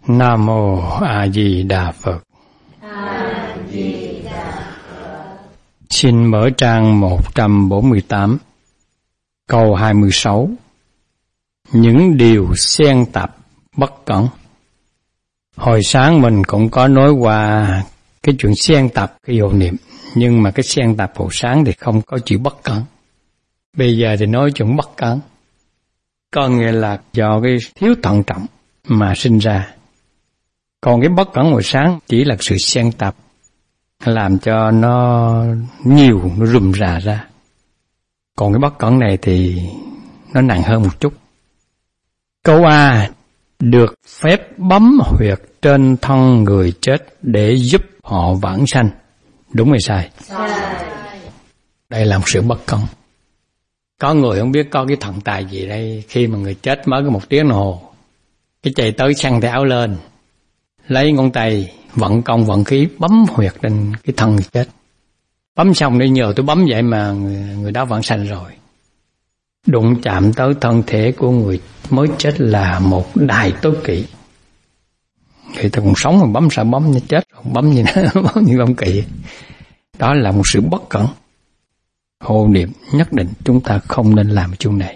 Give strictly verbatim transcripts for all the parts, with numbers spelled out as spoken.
Nam Mô A Di Đà Phật. A Di Đà Phật. Xin mở trang một trăm bốn mươi tám, câu hai mươi sáu. Những điều xen tạp bất cẩn. Hồi sáng mình cũng có nói qua cái chuyện xen tạp cái hộ niệm, nhưng mà cái xen tạp hồi sáng thì không có chữ bất cẩn. Bây giờ thì nói chuyện bất cẩn, có nghĩa là do cái thiếu thận trọng mà sinh ra. Còn cái bất cẩn hồi sáng chỉ là sự xen tạp, làm cho nó nhiều, nó rườm rà ra. Còn cái bất cẩn này thì nó nặng hơn một chút. Câu A, được phép bấm huyệt trên thân người chết để giúp họ vãng sanh. Đúng hay sai? Sai. Đây là một sự bất công. Có người không biết có cái thần tài gì đây, khi mà người chết mới có một tiếng đồng hồ, cái chạy tới săn tay áo lên, lấy ngón tay vận công vận khí bấm huyệt trên cái thân người chết. Bấm xong để nhờ tôi bấm vậy mà người, người đó vãng sanh rồi. Đụng chạm tới thân thể của người mới chết là một đại tối kỵ. Người ta còn sống mà bấm sao bấm như chết, không bấm như bấm như bấm kỵ. Đó là một sự bất cẩn. Hộ niệm nhất định chúng ta không nên làm chuyện này.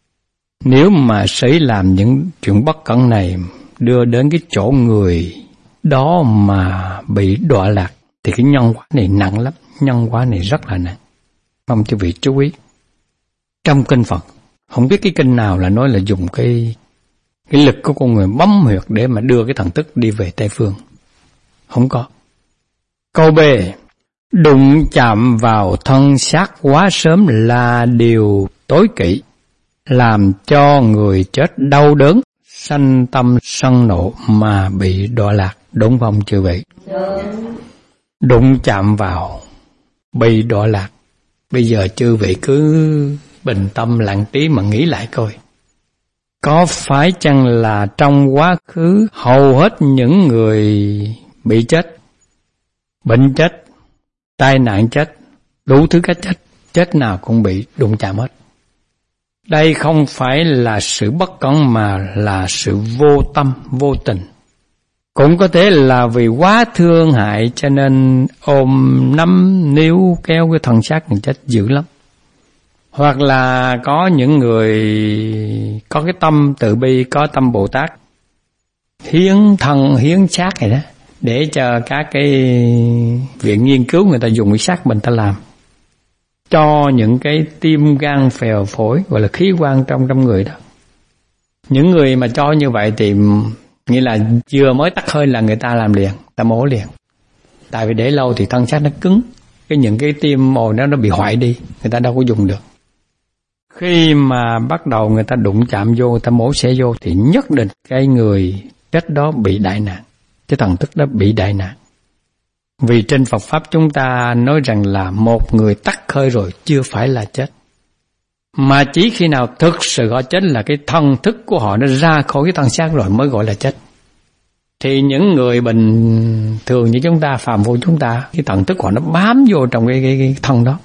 Nếu mà xảy làm những chuyện bất cẩn này đưa đến cái chỗ người đó mà bị đọa lạc thì cái nhân quả này nặng lắm, nhân quả này rất là nặng. Mong quý vị chú ý. Trong kinh Phật, không biết cái kinh nào là nói là dùng cái cái lực của con người bấm huyệt để mà đưa cái thần thức đi về Tây Phương. Không có. Câu B, đụng chạm vào thân xác quá sớm là điều tối kỵ, làm cho người chết đau đớn, sanh tâm sân nộ mà bị đọa lạc. Đúng không chư vị? Đúng. Đụng chạm vào bị đọa lạc. Bây giờ chư vị cứ bình tâm lặng trí mà nghĩ lại coi. Có phải chăng là trong quá khứ hầu hết những người bị chết, bệnh chết, tai nạn chết, đủ thứ cách chết, chết nào cũng bị đụng chạm hết. Đây không phải là sự bất cẩn mà là sự vô tâm, vô tình. Cũng có thể là vì quá thương hại cho nên ôm nắm níu kéo cái thân xác người chết dữ lắm. Hoặc là có những người có cái tâm từ bi, có tâm Bồ Tát, hiến thân, hiến xác này đó, để cho các cái viện nghiên cứu người ta dùng cái xác mình ta làm. Cho những cái tim, gan, phèo, phổi, gọi là khí quan trong trong người đó. Những người mà cho như vậy thì nghĩa là vừa mới tắt hơi là người ta làm liền, ta mổ liền. Tại vì để lâu thì thân xác nó cứng, cái những cái tim mồ nó nó bị hoại đi, người ta đâu có dùng được. Khi mà bắt đầu người ta đụng chạm vô, người ta mổ xẻ vô thì nhất định cái người chết đó bị đại nạn, cái thần thức đó bị đại nạn. Vì trên Phật Pháp chúng ta nói rằng là một người tắt hơi rồi chưa phải là chết. Mà chỉ khi nào thực sự họ chết là cái thần thức của họ nó ra khỏi cái thân xác rồi mới gọi là chết. Thì những người bình thường như chúng ta, phàm phu chúng ta, cái thần thức của họ nó bám vô trong cái, cái, cái thân đó.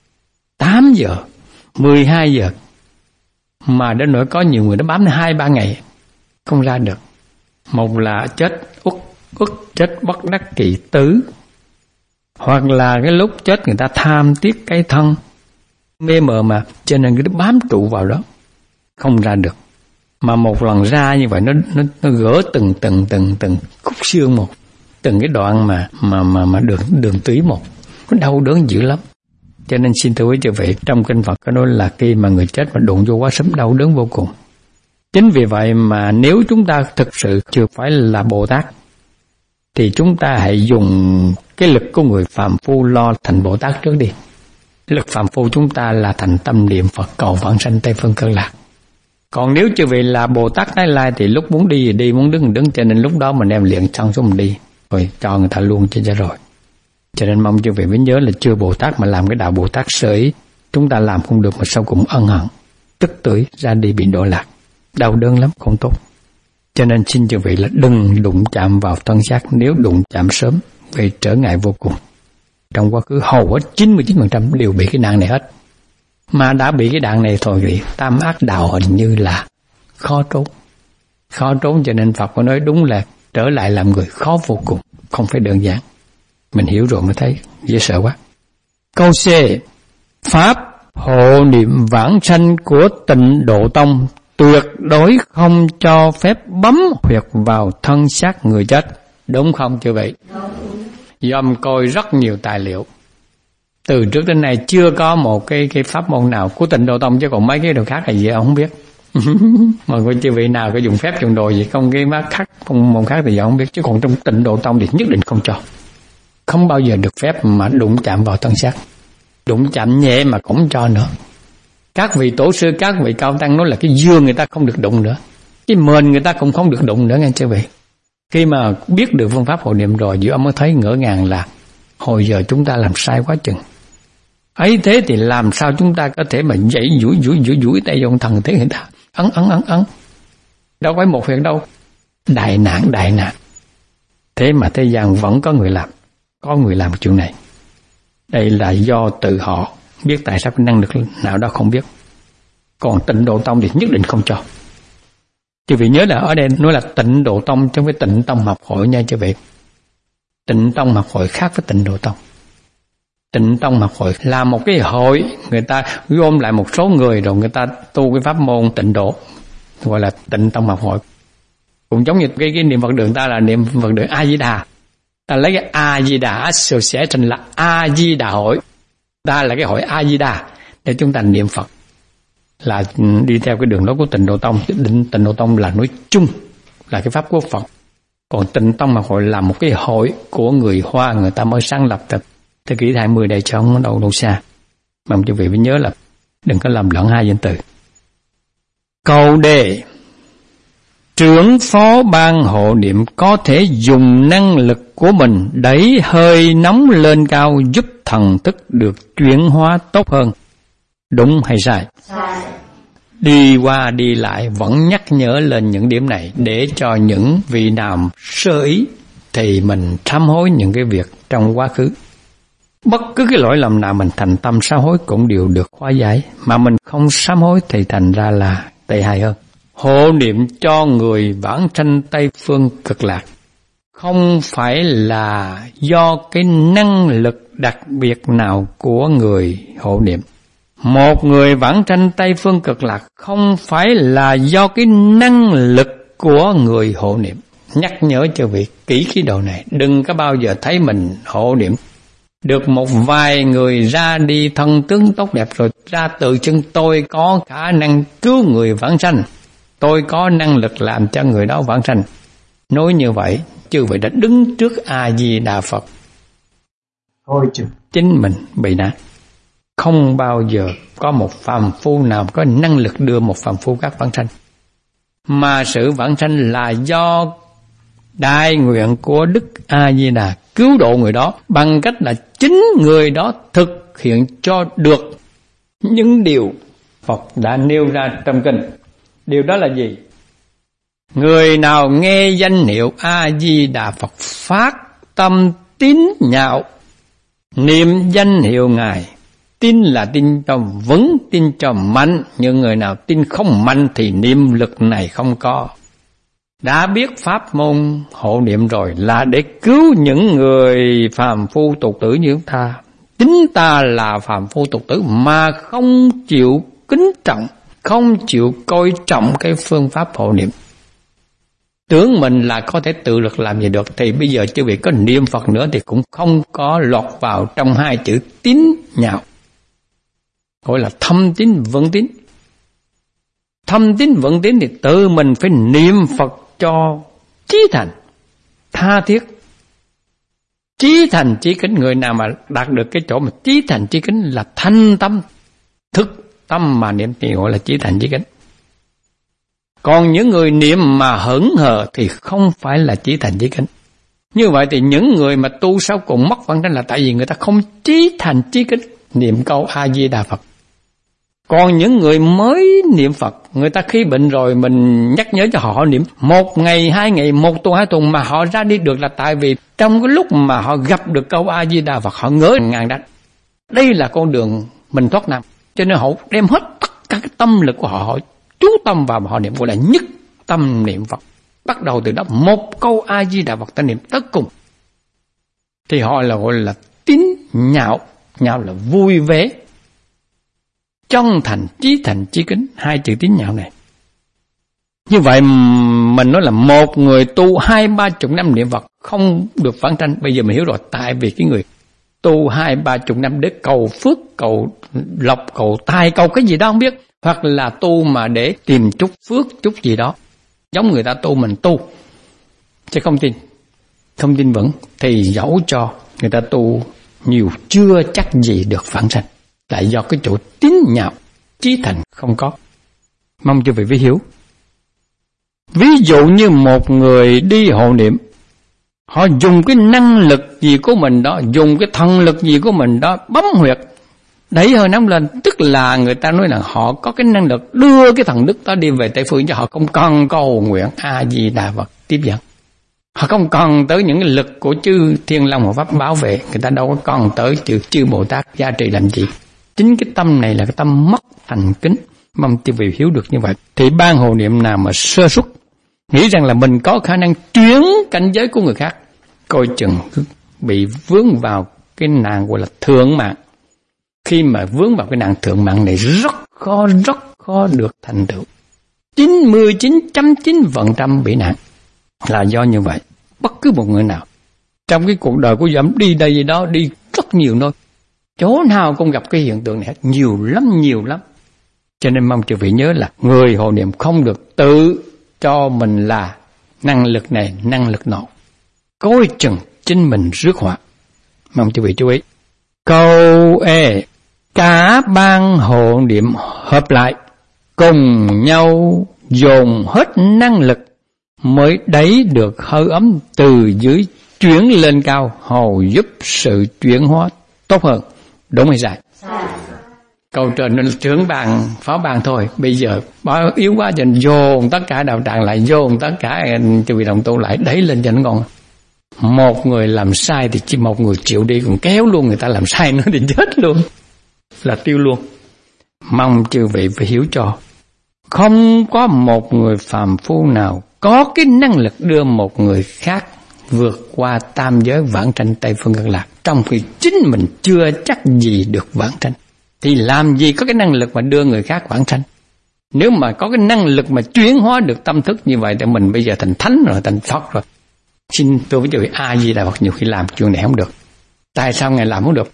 tám giờ, mười hai giờ. Mà đến nỗi có nhiều người nó bám hai ba ngày không ra được. Một là chết uất uất, chết bất đắc kỳ tử. Hoặc là cái lúc chết người ta tham tiếc cái thân, mê mờ mà, cho nên nó bám trụ vào đó, không ra được. Mà một lần ra như vậy nó nó nó gỡ từng từng từng từng khúc xương một, từng cái đoạn mà mà mà mà đường đường tủy một, nó đau đớn dữ lắm. Cho nên xin thưa quý vị, trong kinh Phật có nói là khi mà người chết mà đụng vô quá sớm đau đớn vô cùng. Chính vì vậy mà nếu chúng ta thực sự chưa phải là Bồ Tát thì chúng ta hãy dùng cái lực của người phàm phu lo thành Bồ Tát trước đi. Lực phàm phu chúng ta là thành tâm niệm Phật cầu vãng sanh Tây Phương Cực Lạc. Còn nếu chư vị là Bồ Tát Tái Lai thì lúc muốn đi thì đi, muốn đứng thì đứng, cho nên lúc đó mình đem luyện xong xuống mình đi, rồi cho người ta luôn cho ra rồi. Cho nên mong chư vị mới nhớ là chưa Bồ Tát mà làm cái đạo Bồ Tát sơ ý, chúng ta làm không được mà sau cùng ân hận, tức tưởi ra đi bị đọa lạc, đau đớn lắm, không tốt. Cho nên xin chư vị là đừng đụng chạm vào thân xác, nếu đụng chạm sớm gây trở ngại vô cùng. Trong quá khứ hầu hết chín mươi chín phần trăm đều bị cái nạn này hết. Mà đã bị cái nạn này thôi thì tam ác đạo hình như là khó trốn. Khó trốn, cho nên Phật có nói đúng là trở lại làm người khó vô cùng, không phải đơn giản. Mình hiểu rồi mới thấy dễ sợ quá. Câu C. Pháp hộ niệm vãng sanh của Tịnh Độ Tông tuyệt đối không cho phép bấm huyệt vào thân xác người chết. Đúng không chư vị? Dòm coi rất nhiều tài liệu. Từ trước đến nay chưa có một cái cái pháp môn nào của Tịnh Độ Tông, chứ còn mấy cái đồ khác là gì ông không biết. Mà coi chư vị nào có dùng phép dùng đồ gì không, cái má khác không môn khác thì giờ không biết, chứ còn trong Tịnh Độ Tông thì nhất định không cho. Không bao giờ được phép mà đụng chạm vào thân xác. Đụng chạm nhẹ mà cũng cho nữa. Các vị tổ sư, các vị cao tăng nói là cái dương người ta không được đụng nữa, cái mền người ta cũng không được đụng nữa nghe chư vị. Khi mà biết được phương pháp hộ niệm rồi, giữa ông mới thấy ngỡ ngàng là hồi giờ chúng ta làm sai quá chừng. Ấy thế thì làm sao chúng ta có thể mà dãy duỗi duỗi duỗi duỗi tay ông thần thế người ta ấn ấn ấn ấn, đâu phải một việc đâu. Đại nạn đại nạn. Thế mà thế gian vẫn có người làm, có người làm chuyện này. Đây là do tự họ biết tại sao cái năng lực nào đó không biết. Còn Tịnh Độ Tông thì nhất định không cho. Chư vị nhớ là ở đây nói là Tịnh Độ Tông chứ không phải Tịnh Tông học hội nha chư vị. Tịnh Tông học hội khác với Tịnh Độ Tông. Tịnh Tông học hội là một cái hội, người ta gom lại một số người rồi người ta tu cái pháp môn tịnh độ, gọi là Tịnh Tông học hội. Cũng giống như cái, cái niệm Phật đường ta là niệm Phật đường A Di Đà. Ta lấy cái A Di Đà Association là A Di Đà hội. Ta là cái hội A Di Đà để chúng ta niệm Phật, là đi theo cái đường đó của Tịnh Độ Tông. Định Tịnh Độ Tông là nói chung là cái pháp của Phật. Còn Tịnh Tông học hội là một cái hội của người Hoa, người ta mới sáng lập từ thế kỷ hai mươi đây, chứ không đâu đâu xa. Mà quý vị phải nhớ là đừng có làm lẫn hai danh từ. Câu D. Trưởng phó ban hộ niệm có thể dùng năng lực của mình đẩy hơi nóng lên cao, giúp thần thức được chuyển hóa tốt hơn. Đúng hay sai? Sai. Đi qua đi lại vẫn nhắc nhở lên những điểm này để cho những vị nào sơ ý thì mình sám hối những cái việc trong quá khứ. Bất cứ cái lỗi lầm nào mình thành tâm sám hối cũng đều được hóa giải, mà mình không sám hối thì thành ra là tệ hại hơn. Hộ niệm cho người vãng sanh Tây Phương Cực Lạc không phải là do cái năng lực đặc biệt nào của người hộ niệm. Một người vãng sanh Tây Phương Cực Lạc không phải là do cái năng lực của người hộ niệm. Nhắc nhở cho vị kỹ cái đầu này, đừng có bao giờ thấy mình hộ niệm được một vài người ra đi thân tướng tốt đẹp rồi ra tự chân tôi có khả năng cứu người vãng sanh, tôi có năng lực làm cho người đó vãng sanh. Nói như vậy, chư vị đã đứng trước A Di Đà Phật, thôi chứ chính mình bị nạn. Không bao giờ có một phàm phu nào có năng lực đưa một phàm phu khác vãng sanh, mà sự vãng sanh là do đại nguyện của Đức A Di Đà cứu độ người đó bằng cách là chính người đó thực hiện cho được những điều Phật đã nêu ra trong kinh. Điều đó là gì? Người nào nghe danh hiệu A Di Đà Phật phát tâm tín nhạo, niệm danh hiệu Ngài, tin là tin cho vững, tin cho mạnh. Nhưng người nào tin không mạnh thì niệm lực này không có. Đã biết pháp môn hộ niệm rồi là để cứu những người phàm phu tục tử như chúng ta. Chính ta là phàm phu tục tử mà không chịu kính trọng, không chịu coi trọng cái phương pháp hộ niệm. Tưởng mình là có thể tự lực làm gì được, thì bây giờ chư vị có niệm Phật nữa thì cũng không có lọt vào trong hai chữ tín nhạo, gọi là thâm tín vững tín. Thâm tín vững tín thì tự mình phải niệm Phật cho chí thành, tha thiết. Chí thành chí kính, người nào mà đạt được cái chỗ mà chí thành chí kính là thanh tâm, thức tâm mà niệm thì gọi là chí thành chí kính. Còn những người niệm mà hững hờ thì không phải là chí thành chí kính. Như vậy thì những người mà tu sau cùng mất vãng sanh là tại vì người ta không chí thành chí kính niệm câu A Di Đà Phật. Còn những người mới niệm Phật, người ta khi bệnh rồi mình nhắc nhớ cho họ, họ niệm một ngày, hai ngày, một tuần, hai tuần mà họ ra đi được là tại vì trong cái lúc mà họ gặp được câu A Di Đà Phật họ ngỡ ngàng đánh. Đây là con đường mình thoát nạn. Cho nên họ đem hết tất cả cái tâm lực của họ, họ chú tâm vào mà họ niệm, gọi là nhất tâm niệm Phật. bắt đầu từ đó một câu A Di Đà Phật ta niệm tới cùng, thì họ là gọi là tín nhạo. Nhạo là vui vẻ, chân thành, chí thành, chí kính, hai chữ tín nhạo này. Như vậy mình nói là một người tu hai ba chục năm niệm Phật không được vãng sanh. Bây giờ mình hiểu rồi, tại vì cái người tu hai ba chục năm để cầu phước, cầu lộc, cầu tài, cầu cái gì đó không biết, hoặc là tu mà để tìm chút phước, chút gì đó. Giống người ta tu, mình tu chứ không tin, không tin vững, thì dẫu cho người ta tu nhiều chưa chắc gì được vãng sanh, tại do cái chỗ tín nhạo, chí thành không có. Mong cho vị vi hiểu. Ví dụ như một người đi hộ niệm, họ dùng cái năng lực gì của mình đó, dùng cái thần lực gì của mình đó, bấm huyệt, đẩy hơi nóng lên, tức là người ta nói là họ có cái năng lực đưa cái thần đức đó đi về Tây Phương, cho họ không cần cầu nguyện A Di Đà Phật tiếp dẫn. Họ không cần tới những cái lực của chư Thiên Long Hộ Pháp bảo vệ, người ta đâu có cần tới chư, chư Bồ Tát gia trì làm gì. Chính cái tâm này là cái tâm mất thành kính. Mong chư vị hiểu được như vậy. Thì ban hộ niệm nào mà sơ suất, nghĩ rằng là mình có khả năng chuyển cảnh giới của người khác, coi chừng bị vướng vào cái nạn gọi là thượng mạng. Khi mà vướng vào cái nạn thượng mạng này rất khó, rất khó được thành tựu. chín mươi chín phẩy chín phần trăm bị nạn là do như vậy. Bất cứ một người nào trong cái cuộc đời của dẫm đi đây gì đó, đi rất nhiều nơi, chỗ nào cũng gặp cái hiện tượng này hết, nhiều lắm, nhiều lắm. Cho nên mong chư vị nhớ là người hộ niệm không được tự cho mình là năng lực này, năng lực nọ, coi chừng chính mình rước họa. Mong chư vị chú ý. Câu E, cả ban hộ niệm hợp lại, cùng nhau dồn hết năng lực, mới đẩy được hơi ấm từ dưới chuyển lên cao, hầu giúp sự chuyển hóa tốt hơn. Đúng hay sai? Câu trên nên trưởng bàn, phó bàn thôi. Bây giờ báo yếu quá cho nên dồn tất cả đạo tràng lại, dồn tất cả chư vị đồng tu lại, đẩy lên cho nó ngon. Một người làm sai thì chỉ một người chịu đi, còn kéo luôn người ta làm sai nữa thì chết luôn, là tiêu luôn. Mong chư vị phải hiểu cho. Không có một người phàm phu nào có cái năng lực đưa một người khác vượt qua tam giới vãng sanh Tây Phương Cực Lạc, trong khi chính mình chưa chắc gì được vãng sanh. Thì làm gì có cái năng lực mà đưa người khác vãng sanh? Nếu mà có cái năng lực mà chuyển hóa được tâm thức như vậy thì mình bây giờ thành thánh rồi, thành Phật rồi. Xin tôi với chư A Di Đà Phật nhiều khi làm chuyện này không được. Tại sao Ngài làm không được?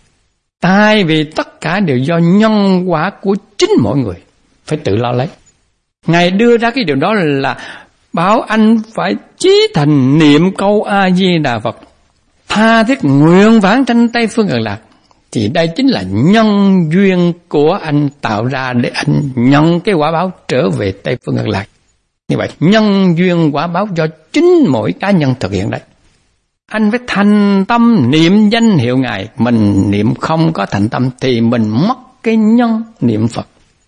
Tại vì tất cả đều do nhân quả của chính mỗi người, phải tự lo lấy. Ngài đưa ra cái điều đó là bảo anh phải chí thành niệm câu A Di Đà Phật, tha thiết nguyện vãng sanh Tây Phương Cực Lạc. Thì đây chính là nhân duyên của anh tạo ra để anh nhận cái quả báo trở về Tây Phương Cực Lạc. Như vậy, nhân duyên quả báo do chính mỗi cá nhân thực hiện đấy. Anh phải thành tâm niệm danh hiệu Ngài. Mình niệm không có thành tâm thì mình mất cái nhân niệm Phật.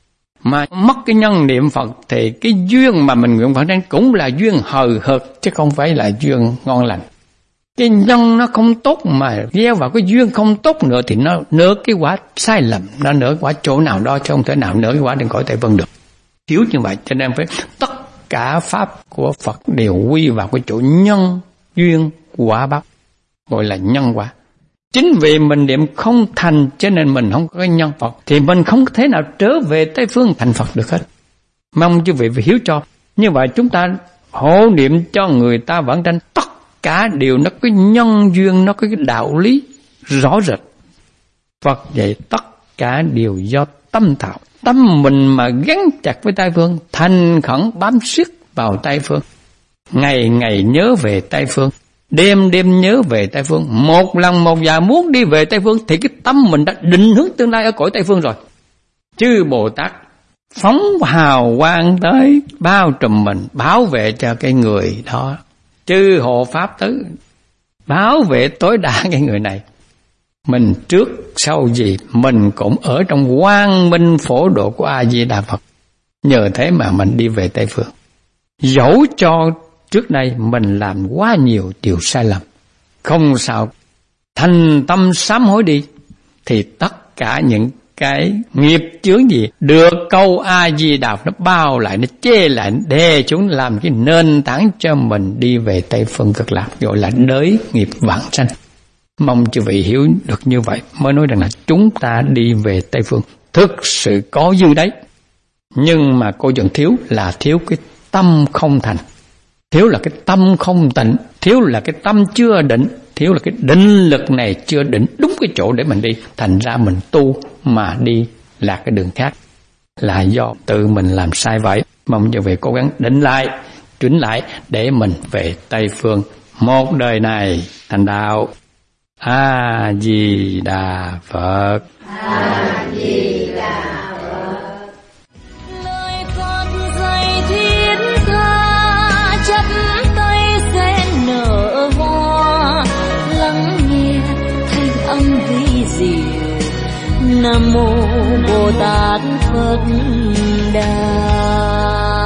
Mà mất cái nhân niệm Phật thì cái duyên mà mình nguyện vãng sanh cũng là duyên hời hợt, chứ không phải là duyên ngon lành. Cái nhân nó không tốt mà gieo vào cái duyên không tốt nữa thì nó nở cái quả sai lầm, nó nở quả chỗ nào đó chứ không thể nào nở cái quả trên cõi Tây Vân được. Hiểu như vậy cho nên phải tất cả pháp của Phật đều quy vào cái chỗ nhân duyên quả báo, gọi là nhân quả. Chính vì mình niệm không thành cho nên mình không có cái nhân Phật, thì mình không thể nào trở về Tây Phương thành Phật được hết. Mong chư vị phải hiểu cho. Như vậy chúng ta hộ niệm cho người ta vãng sanh, tất cả đều nó có nhân duyên, nó có cái đạo lý rõ rệt. Phật dạy tất cả đều do tâm tạo. Tâm mình mà gắn chặt với Tây Phương, thành khẩn bám siết vào Tây Phương, ngày ngày nhớ về Tây Phương, đêm đêm nhớ về Tây Phương, một lần một dạ muốn đi về Tây Phương, thì cái tâm mình đã định hướng tương lai ở cõi Tây Phương rồi. Chư Bồ Tát phóng hào quang tới bao trùm mình, bảo vệ cho cái người đó. Chư hộ pháp tứ bảo vệ tối đa cái người này. Mình trước sau gì mình cũng ở trong quang minh phổ độ của A Di Đà Phật. Nhờ thế mà mình đi về Tây Phương. Dẫu cho trước đây mình làm quá nhiều điều sai lầm, không sao, thành tâm sám hối đi, thì tất cả những cái nghiệp chướng gì, được câu A Di Đà nó bao lại, nó chê lại, nó đè chúng làm cái nền tảng cho mình đi về Tây Phương Cực Lạc, gọi là đới nghiệp vãng sanh. Mong chư vị hiểu được như vậy mới nói rằng là chúng ta đi về Tây Phương thực sự có dư đấy. Nhưng mà cô dần thiếu là thiếu cái tâm không thành, thiếu là cái tâm không tịnh, thiếu là cái tâm chưa định, thiếu là cái định lực này chưa định đúng cái chỗ để mình đi. Thành ra mình tu mà đi lạc cái đường khác, là do tự mình làm sai vậy. Mong chư vị cố gắng định lại, chỉnh lại để mình về Tây Phương một đời này thành đạo. A Di Đà Phật. A Di Đà Phật. Lời con dạy thiết tha, chắp tay sen nở hoa, lắng nghe thanh âm vi diệu. Nam mô Bồ Tát Phật Đà.